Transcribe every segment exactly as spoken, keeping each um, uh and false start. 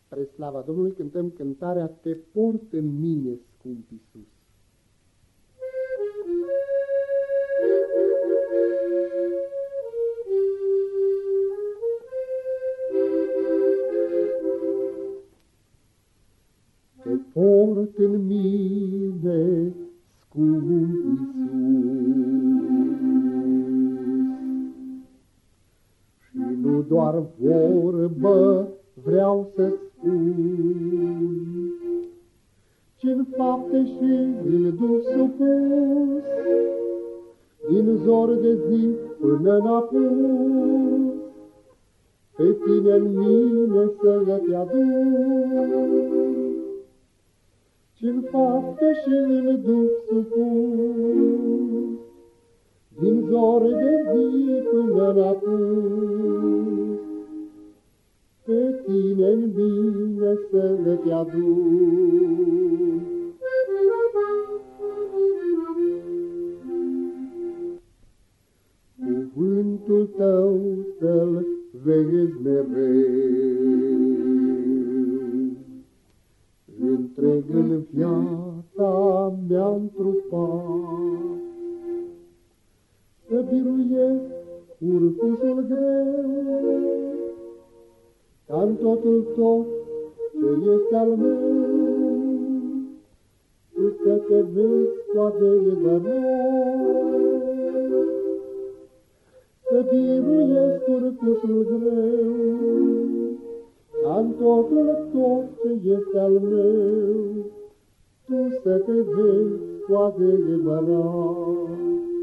Spre slava Domnului cântăm cântarea Te port în mine, scump Iisus. Te port în mine, scump Iisus, și nu doar vorbă vreau să spun, ci-n fapte și în duh supus, din zor de zi până în apus, pe tine-n mine să te aduc. Ce-n fapte și în duh supus, din zor de zi până în apus, pe tine-n bine să te aduc. Cuvântul tău să-l vezi mereu, întreg în viața mea întrupat, să biruiesc urcușul greu, ca-n totul tot ce este al meu, tu să te vezi cu adevărat. Să biruiesc urcușul greu, ca-n totul tot ce este al meu, tu să te vezi cu adevărat.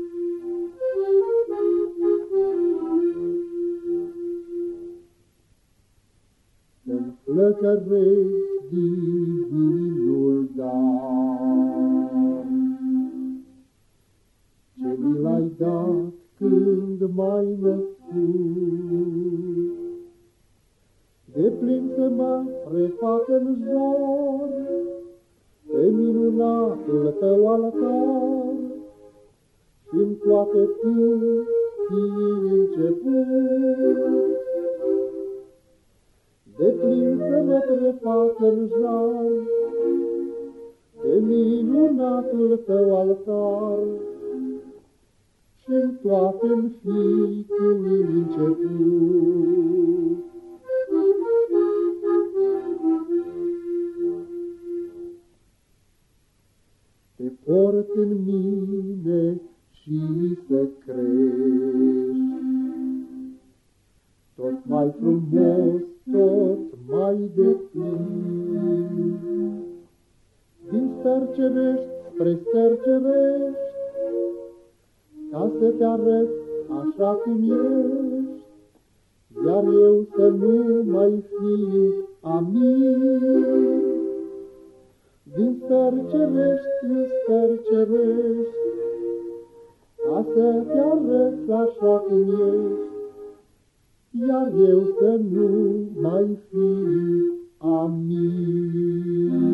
Să-mi flăcărești divinul dar, ce mi l-ai dat când m-ai născut, de plin să mă prefac în zor, pe minunatul tău altar, și-n toate tu fii început. De plin să mă prefac în jar, pe minunatul tău altar, și-n toate-n fii tu început. Te port în mine și să crești, tot mai frumos, tot mai de plin, din stări cerești spre stări cerești, ca să te arăt așa cum ești, iar eu să nu mai fiu amin. Din stări cerești în stări cerești, ca să te arăt așa cum ești, iar eu să nu mai fiu amin.